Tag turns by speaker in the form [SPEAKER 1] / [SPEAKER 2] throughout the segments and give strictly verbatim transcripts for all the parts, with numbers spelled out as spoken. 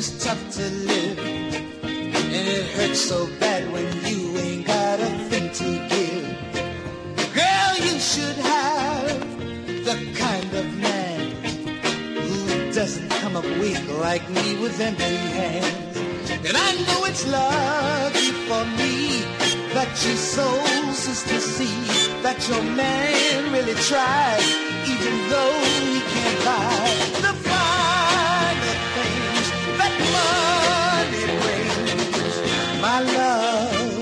[SPEAKER 1] is tough to live, and it hurts so bad when you ain't got a thing to give. Girl, you should have the kind of man who doesn't come up weak like me with empty hands. And I know it's lucky for me that your soul is to see that your man really tried, even though he can't buy the finer things that money brings. My love,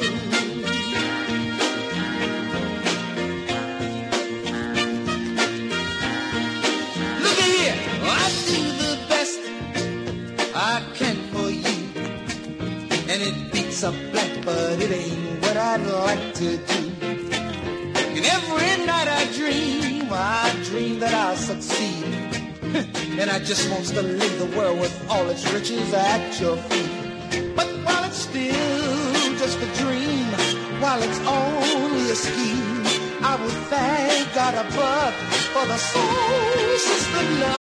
[SPEAKER 1] look at here, I do the best I can for you, and it beats a blank, but it ain't what I'd like to do. And every night I dream, I dream that I'll succeed. And I just want to leave the world with all its riches at your feet. But while it's still just a dream, while it's only a scheme, I would thank God above for the soul system love.